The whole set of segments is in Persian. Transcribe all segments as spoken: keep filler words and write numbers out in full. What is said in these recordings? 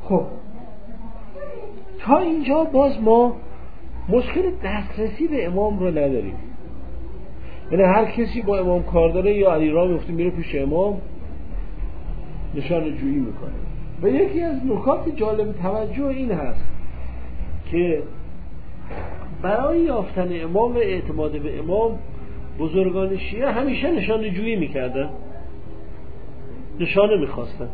خب تا اینجا باز ما مشکل دسترسی به امام رو نداریم، یعنی هر کسی با امام کار داره یا علی را میفته میره پیش امام نشان جویی میکنه. و یکی از نکات جالب توجه این هست که برای یافتن امام و اعتماد به امام بزرگان شیعه همیشه نشان جویی میکردن، نشانه میخواستن.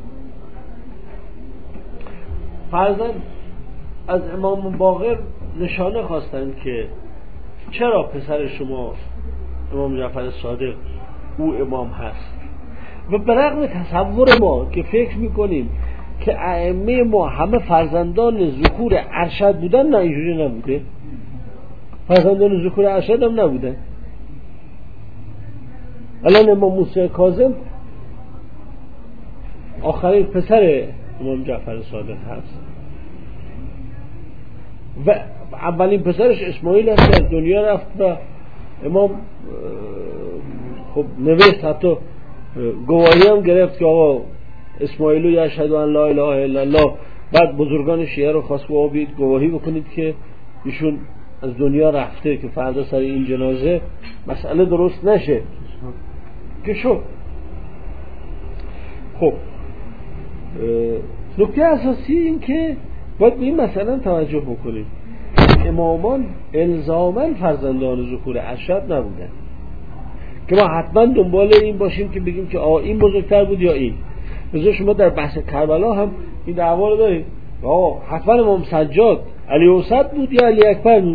فرضاً از امام باقر نشانه خواستن که چرا پسر شما امام جعفر صادق او امام هست. و برغم تصور ما که فکر میکنیم که ائمه ما همه فرزندان ذکور ارشد بودن، نه اینجوری نبوده، فرزندان ذکور ارشد هم نبودن. الان امام موسی کاظم آخرین پسر امام جعفر صادق هست و اولین پسرش اسماعیل هست که از دنیا رفت و امام خب نوشت، حتی گواهی هم گرفت که آقا اسماعیلو یشهد ان لا اله الا الله. بعد بزرگان شیعه رو خواست که آقا گواهی بکنید که ایشون از دنیا رفته که فردا سر این جنازه مسئله درست نشه که شد. خب نکته اساسی این که باید به این مثلا توجه بکنید، امامان الزاماً فرزندان ذکور ارشد نبودن که ما حتما دنبال این باشیم که بگیم که آقا این بزرگتر بود یا این. مثلا شما در بحث کربلا هم این دعوا رو دارید، آقا حتما امام سجاد علی اوسط بود یا علی اکبر بود.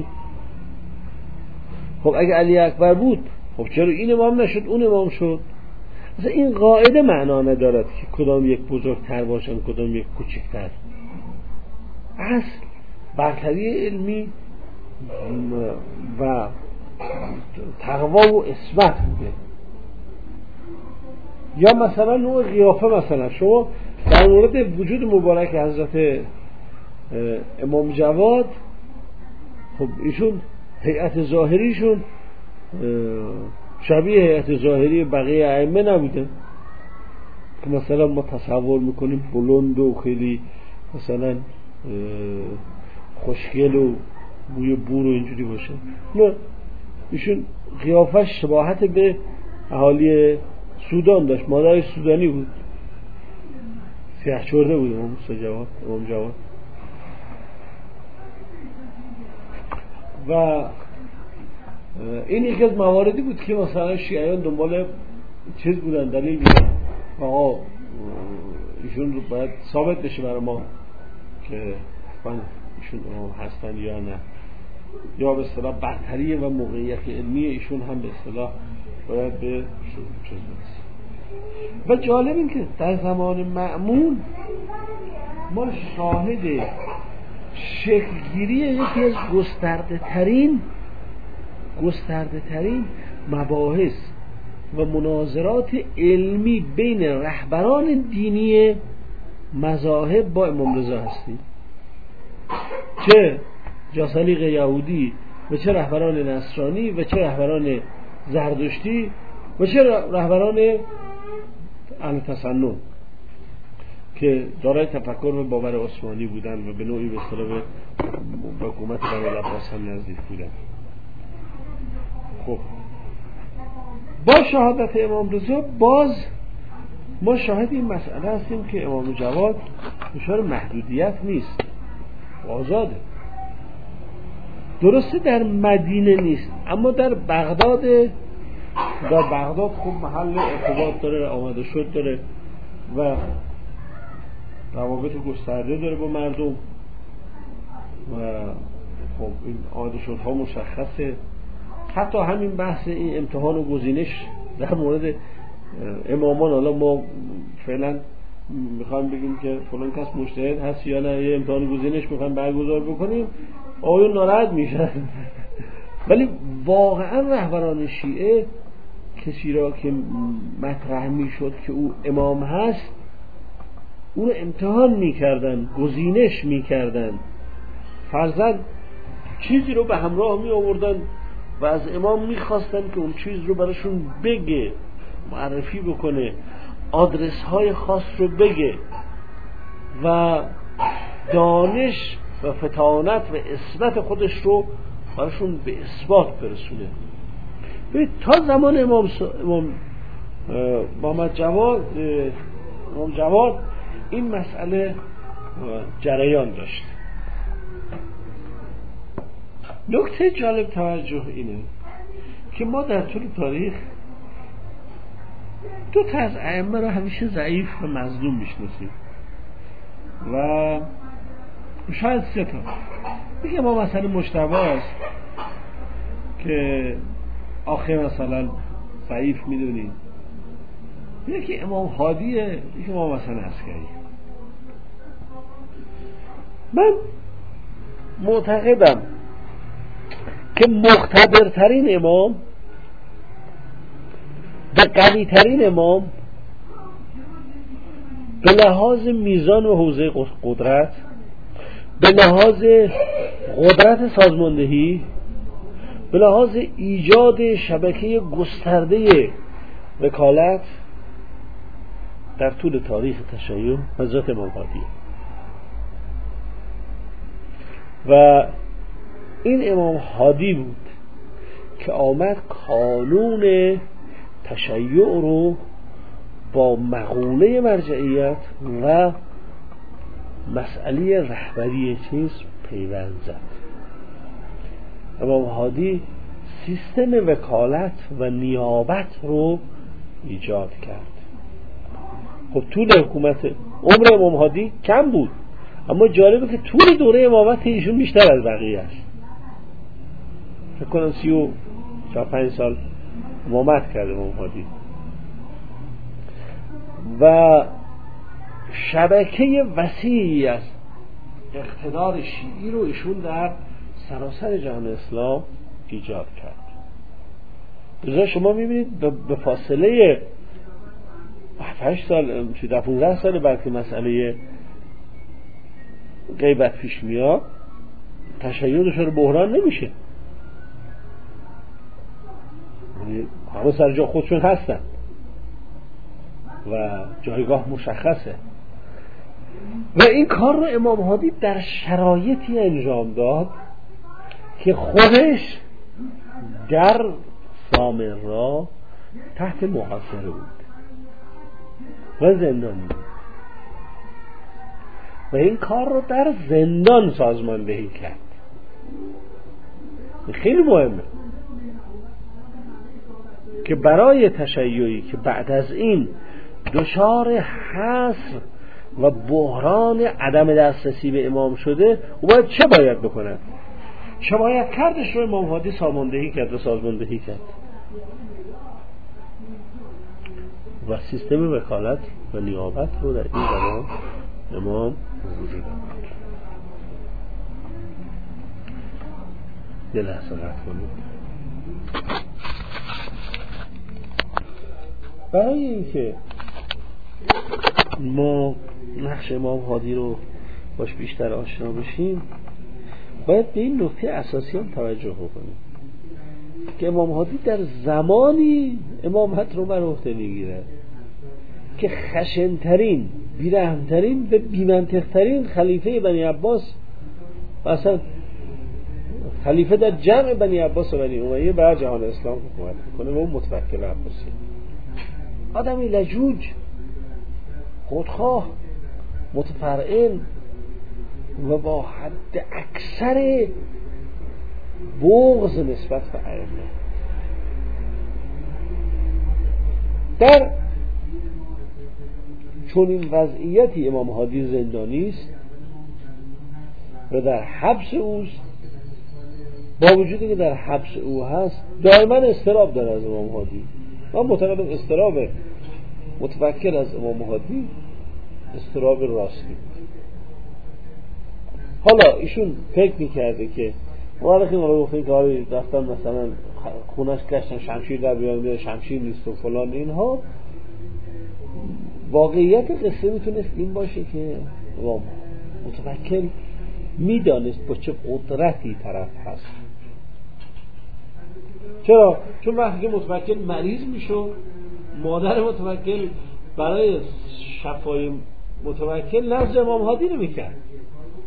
خب اگه علی اکبر بود خب چرا این امام نشد اون امام شد؟ مثلا این قاعده معنا ندارد که کدام یک بزرگتر باشن کدام یک کوچکتر. اصل برتری علمی و تقوا و عصمت بوده. یا مثلا نوع قیافه، مثلا شما در مورد وجود مبارک حضرت امام جواد، خب ایشون هیئت ظاهریشون شبیه هیئت ظاهری بقیه ائمه نبوده که مثلا ما تصور میکنیم بلند و خیلی مثلا خوشگل و بوی بور و اینجوری باشه. نه، ایشون قیافش شباهت به اهالی سودان داشت، مادرش سودانی بود، سیاه چرده بود امام جواد امام جواد و این یکی از مواردی بود که مثلا شیعیان دنبال چیز بودن، دلیل بیدن آقا ایشون رو باید ثابت بشه برای ما که من ایشون امام هستن یا نه، یا به اصطلاح برتری و موقعیت علمی ایشون هم به اصطلاح باید به چیز برسه. و جالب این که در زمان مأمون ما شاهد شکلگیری یکی از گسترده ترین گسترده ترین مباحث و مناظرات علمی بین رهبران دینی مذاهب با امام رضا هستیم، چه جاثلیق یهودی و چه رهبران نصرانی و چه رهبران زردشتی و چه رهبران اهل تسنن که دارای تفکر و باور عثمانی بودن و به نوعی به اصطلاح به حکومت بنی العباس هم نزدیک بودن. خب با شهادت امام رضا باز ما شاهد این مسئله هستیم که امام جواد دچار محدودیت نیست، آزاده. درسته در مدینه نیست، اما در بغداد در بغداد خب محل ارتباط داره، آمده شد داره و روابط گسترده داره با مردم و خب این آمده شدها مشخصه. حتی همین بحث این امتحان و گزینش در مورد امامان، حالا ما فعلا میخوایم بگیم که فلان کس مجتهد هست یا نه، یه امتحان و گزینش میخوایم برگزار بکنیم، آقایون ناراحت میشن. ولی واقعا رهبران شیعه کسی را که مطرح میشد که او امام هست اون امتحان میکردن، گزینش میکردن، فرضاً چیزی رو به همراه می آوردن و از امام میخواستن که اون چیز رو براشون بگه، معرفی بکنه، آدرس های خاص رو بگه و دانش و فطانت و عصمت خودش رو براشون به اثبات برسونه. ببین تا زمان امام, س... امام محمد جواد امام جواد این مسئله جریان داشت. نکته جالب توجه اینه که ما در طول تاریخ دو تا از ائمه رو همیشه ضعیف و مظلوم میشناسیم و شاید سه تا. یکی ما مثلا مجتبی است که آخر مثلا ضعیف میدونیم، یکی امام هادیه، یکی ما مثلا عسکری. من معتقدم که مقتدرترین امام و قوی ترین امام به لحاظ میزان و حوزه قدرت، به لحاظ قدرت سازماندهی، به لحاظ ایجاد شبکه گسترده وکالت در طول تاریخ تشیع حضرت امام هادی و این امام هادی بود که آمد قانون تشیع رو با مقوله مرجعیت و مسئله رهبری چیز پیوند زد. امام هادی سیستم وکالت و نیابت رو ایجاد کرد. خب طول حکومت عمر امام هادی کم بود، اما جالبه که طول دوره امامت ایشون بیشتر از بقیه است. فکر کنم سی و پنج سال امامت کرده امام هادی و شبکه وسیعی از اقتدار شیعی رو ایشون در سراسر جهان اسلام ایجاد کرد. لذا شما میبینید به فاصله هشت سال ده پانزده سال بعد که مسئله غیبت پیش میاد، تشیع دچار بحران نمیشه، همه سر جا خودشون هستن و جایگاه مشخصه و این کار رو امام هادی در شرایطی انجام داد که خودش در سامرا تحت محاصره بود و زندانی بود و این کار رو در زندان سازماندهی کرد. خیلی مهمه که برای تشیعی که بعد از این دچار حصر و بحران عدم دسترسی به امام شده، او باید چه باید بکنه؟ چه باید کردش رو امام هادی ساماندهی کرد و سازماندهی کرد و سیستم وکالت و نیابت رو در این زمان امام وجود داد. یه لحظه رفت کنید. برای اینکه ما نقش امام هادی رو باش بیشتر آشنا بشیم، باید به این نکته اساسی هم توجه بکنیم که امام هادی در زمانی امامت رو بر عهده میگیره که خشنترین، بیرحمترین و بی‌منطق‌ترین خلیفه بنی عباس، اصلا خلیفه در جمع بنی عباس و بنی امیه بر جهان اسلام حکومت میکنه و اون متوکل عباسی، آدمی لجوج، خودخواه، متفرعن و با حد اکثر بغض نسبت به ائمه. در چون این وضعیتی امام هادی زندانی است و در حبس اوست، با وجودی که در حبس او هست دائما اضطراب داره از امام هادی. من معتقدم اضطراب متفکر از امام هادی اضطراب راستی. حالا ایشون فکر میکرده که مورخی ما رو گفتن که حالا رفتن مثلا خونش گشتن شمشیر در بیان، شمشیر نیست و فلان اینها. واقعیت قصه میتونست این باشه که امام متفکر میدانست با چه قدرتی طرف هست. چرا؟ چون وقتی که متفکر مریض میشد، مادر متفکر برای شفای متوکل نزد امام هادی رو میکرد.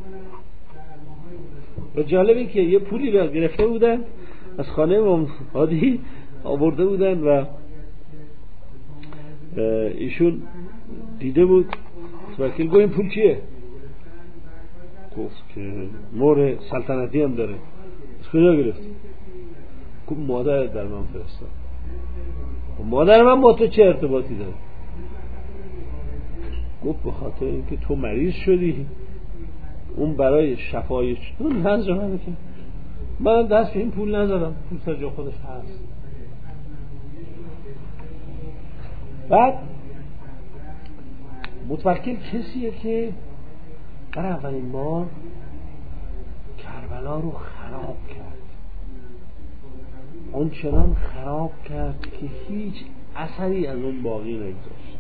و جالبه که یه پولی را گرفته بودن از خانه امام هادی آورده بودن و ایشون دیده بود. متوکل گفت این پول چیه؟ گفت که مهر سلطنتی هم داره. از کجا گرفت؟ گفت مادر در من فرستاد. مادر من با تو چه ارتباطی داره؟ گفت به خاطر اینکه تو مریض شدی، اون برای شفای اون نظر منه که من دست به این پول نزدم، پول سر جا خودش هست. بعد متوکل کسیه که در اولین بار کربلا رو خراب کرد، اون چنان خراب کرد که هیچ اثری از اون باقی نگذاشت.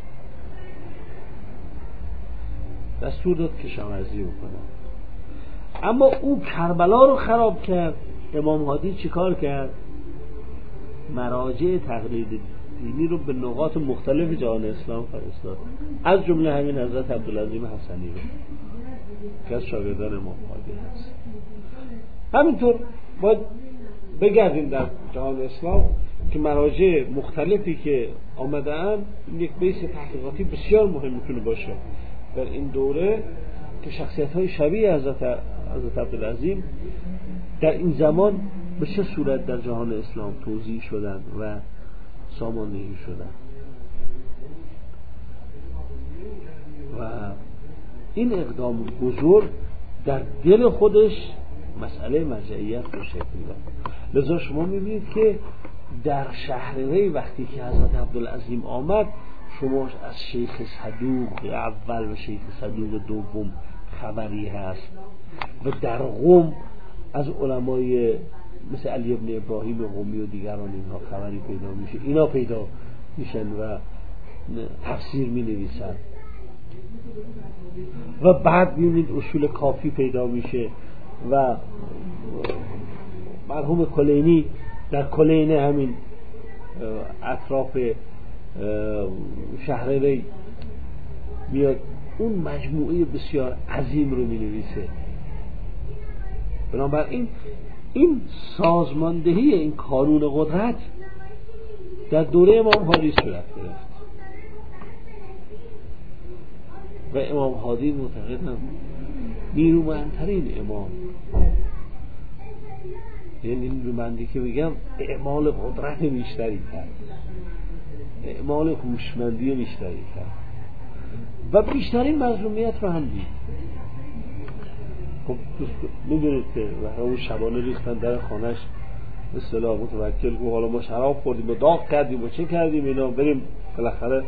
دستور داد کشاورزی بکنه. اما او کربلا رو خراب کرد. امام هادی چیکار کرد؟ مراجع تقلید دینی رو به نقاط مختلف جهان اسلام فرستاد، از جمله همین حضرت عبدالعظیم حسنی رو که از شاگردان امام هادی هست. همینطور باید بگردیم در جهان اسلام که مراجع مختلفی که آمدن یک بیس تحقیقاتی بسیار مهم میتونه باشه در این دوره که شخصیت های شبیه حضرت حضرت عبدالعظیم در این زمان به چه صورت در جهان اسلام توزیع شدن و ساماندهی شدن. و این اقدام بزرگ در دل خودش مسئله مرجعیت رو شکل داد. لذا شما میبینید که در شهر ری وقتی که حضرت عبدالعظیم آمد، شما از شیخ صدوق اول و شیخ صدوق دوم خبری هست و در قم از علمای مثل علی ابن ابراهیم قمی و دیگران اینها خبری پیدا میشه، اینا پیدا میشن و تفسیر می نویسن. و بعد میبینید اصول کافی پیدا میشه و مرحوم کلینی در کلین همین اطراف شهر ری میاد اون مجموعه بسیار عظیم رو می نویسه. بنابراین این سازماندهی این کانون قدرت در دوره امام هادی صورت گرفت و امام هادی معتقدم نیرومندترین امام، یعنی نیرومندی که بگم اعمال قدرت بیشتری کرد، اعمال هوشمندی بیشتری کرد و بیشترین مظلومیت رو هم دید. خب میدونید که اون شبانه ریختن در خانهش، به اصطلاح متوکل گفت حالا ما شراب خوردیم و داغ کردیم و چه کردیم اینا، بریم بالاخره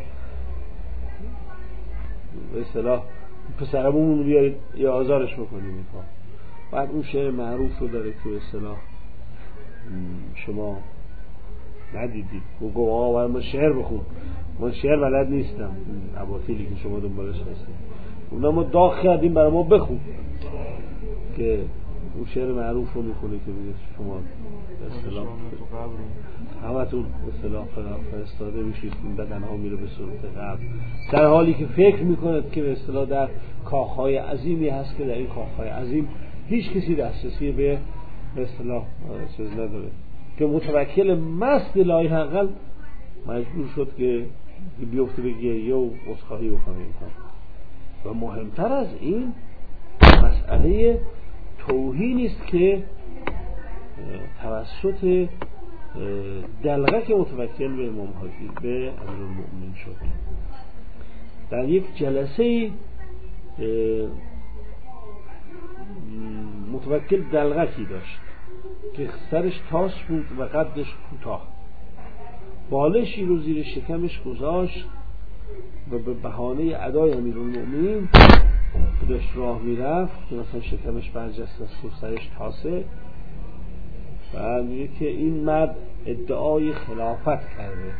به اصطلاح پسرمون بیارید یا آزارش بکنیم اینها. بعد اون شعر معروف رو داره که به اصطلاح شما ندیدید و گفت آقا ما شعر بخون، من شعر بلد نیستم، اباطیلی که شما دنبالش هستید، اونا ما داغ کردیم برای ما بخون، که اون شعر معروف رو میخونه که بگه شما به اصطلاح همتون به اصطلاح فرستاده میشید، این بدن ها میره به صورت قبل، در حالی که فکر میکند که به اصطلاح در کاخهای عظیمی هست که در این کاخهای عظیم هیچ کسی دسترسی به به اصطلاح چیز نداره، که متوکل مست لای حقل مجبور شد که بیفته به گریه و عذرخواهی بکنه. و مهمتر از این مسئله توهینی است که توسط دلغک متوکل به امام هادی به امیرالمؤمنین شد. در یک جلسه متوکل دلغکی داشت که سرش تاس بود و قدش کوتاه، بالشی رو زیر شکمش گذاشت و به بهانه ادای امیرالمؤمنین که داشت راه میرفت که مثلا شکمش برجسته است و سرش تاسه، و میگه که این مرد ادعای خلافت کرده.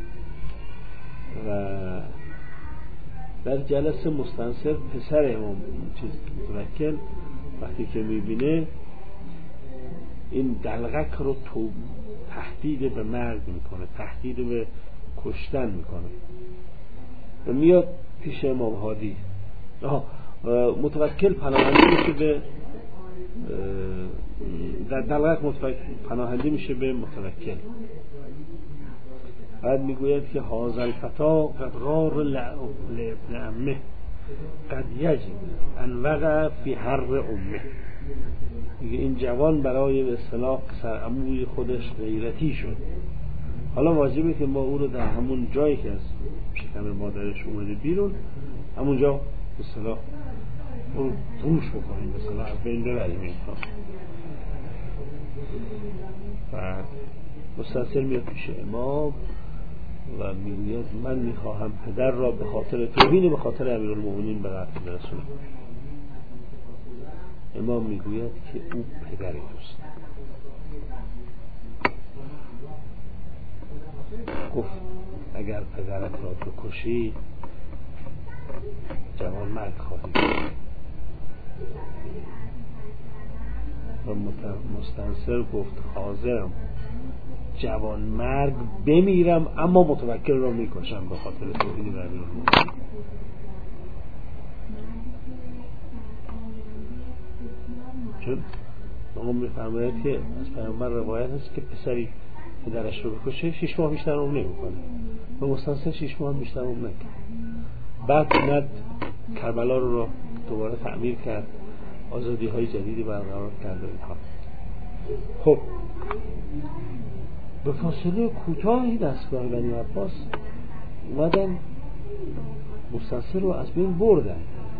و در جلسه مستنصر پسر امام چیز متوکل وقتی که میبینه این دلغک رو تو تهدید به مرگ میکنه، تهدید به کشتن میکنه و میاد پیش امام هادی. متوکل پناهنده میشه به در دلغک پناهنده میشه به متوکل. بعد میگوید که هذا الفتا قد غار لابن عمه قد یجد ان وقع فی حر امه. میگه این جوان برای به اصطلاح پسر عموی خودش غیرتی شد، حالا واجبه که ما او رو در همون جایی که از شکم مادرش اومده بیرون همونجا به اصطلاح اون روش بکنیم، به اصطلاح از بین ببریم این کار. بعد مستنصر میاد پیش امام و میگوید من میخواهم پدر را به خاطر توهین به خاطر امیرالمومنین به قتل برسونم. امام میگوید که او پدر توست. گفت اگر پدرت را بکشی جوان مرگ خواهی کرد. و مستنصر گفت حاضرم جوان مرگ بمیرم اما متوکل را میکشم به خاطر توحید و امیرالمومنین. چون آقا میفرماید که از پیامبر روایت هست که پسری پدرش رو بکشه شش ماه بیشتر عمر نمیکنه و مستنصر شش ماه بیشتر عمر نکرد. بعد اومد کربلا رو, رو دوباره تعمیر کرد، آزادی های جدیدی برقرار کرد. اینها خب به فاصله کوتاهی دستگاه بنی عباس اومدن مستنصر رو از بین بردن،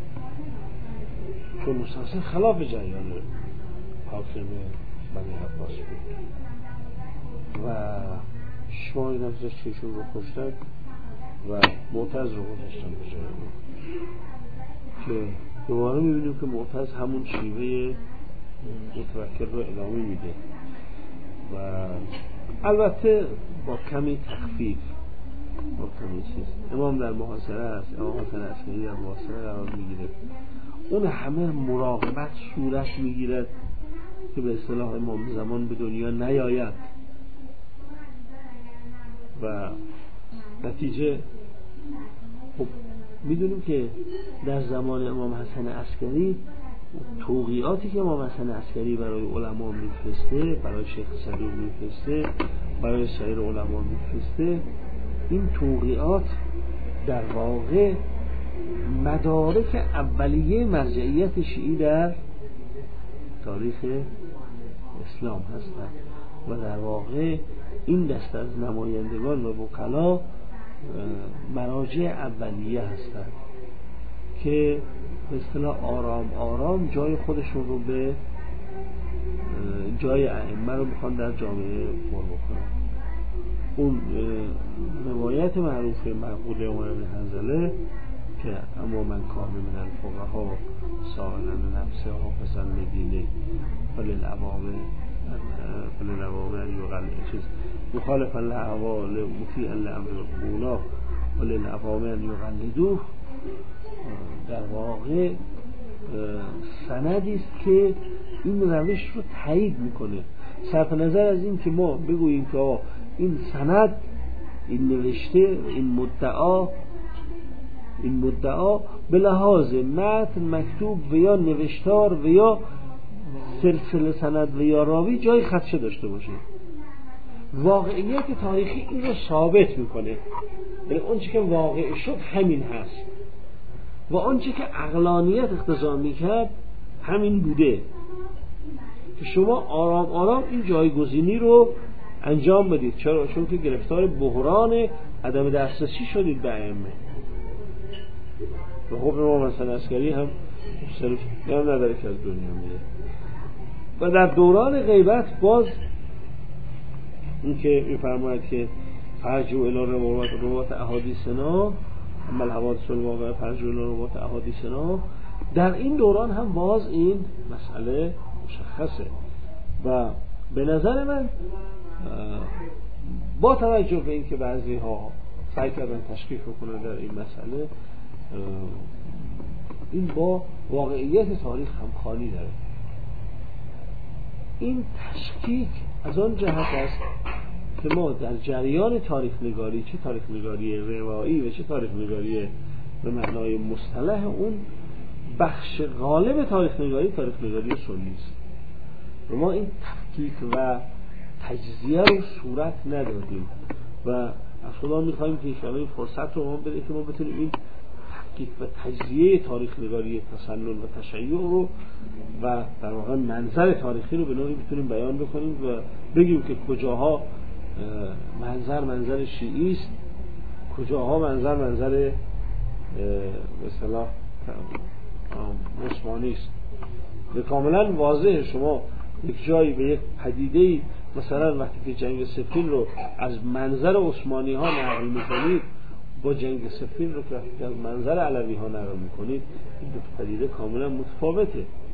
چون مستنصر خلاف جریان حاکم بنی عباس بود و شما این نفسش چیشون رو کشتن و معتز رو گذاشتن به جای اون، که دوباره میبینیم که معتز همون شیوه متوکل رو ادامه میده و البته با کمی تخفیف، با کمی چیز. امام در محاصره است، امام حسن عسکری در محاصره قرار میگیره، اون همه مراقبت صورت میگیرد که به اصطلاح امام زمان به دنیا نیاید و نتیجه خب میدونیم که در زمان امام حسن عسکری توقیعاتی که امام حسن عسکری برای علما میفرسته، برای شیخ صدوق میفرسته، برای سایر علما میفرسته، این توقیعات در واقع مدارک اولیه مرجعیت شیعی در تاریخ اسلام هستند و در واقع این دست از نمایندگان و وکلا مراجع اولیه هستند که به اصطلاح آرام آرام جای خودشون رو به جای ائمه رو میخوان در جامعه پر بکنن. اون روایت معروف منقول عمر بن حنظله که اما من کان من الفقها سائلا نفسه حافظا لدینه فللعوامه فللعوامه یقل چیز مخالفا لعوال مطیعا لامر اولا وللعوامه یقلدوه، در واقع سندی است که این روش رو تایید میکنه. صرف نظر از این که ما بگوییم که این سند، این نوشته، این مدعا این مدعا به لحاظ متن مکتوب و یا نوشتار و یا سلسله سند و یا راوی جای خدشه داشته باشه، واقعیت تاریخی این رو ثابت میکنه. یعنی اون چی که واقع شد همین هست و اون چی که عقلانیت اقتضا میکرد همین بوده که شما آرام آرام این جایگزینی رو انجام بدید. چرا؟ چون که گرفتار بحران عدم دسترسی شدید به ائمه. و خب امام حسن عسکری هم صرف هم نداره که از دنیا میره و در دوران غیبت باز این که میفرماید که فرجو الی روات روات احادیثنا اما الحوادث الواقعه فرجو الی روات احادیثنا، در این دوران هم باز این مسئله مشخصه و به نظر من با توجه به این که بعضی ها سعی کردن تشکیک کنن در این مسئله، این با واقعیت تاریخ هم خالی داره. این تشکیک از آن جهت است که ما در جریان تاریخ نگاری، چه تاریخ نگاری روایی و چه تاریخ نگاری به معنای مصطلح اون، بخش غالب تاریخ نگاری تاریخ نگاری سنی است و ما این تفکیک و تجزیه رو صورت ندادیم و از خدا می‌خوایم که انشاءالله این فرصت رو ما بده که ما بتونیم این تفکیک و تجزیه تاریخ نگاری تسنن و تشیع رو و در واقع منظر تاریخی رو به نوعی بتونیم بیان بکنیم و بگیم که کجاها منظر منظر شیعی است، کجاها منظر منظر به اصطلاح عثمانی است. به کاملا واضحه شما یک جایی به یک پدیده‌ای مثلا وقتی که جنگ صفین رو از منظر عثمانی ها نقل میکنید با جنگ صفین رو که از منظر علوی ها نقل میکنید این دو پدیده کاملا متفاوته.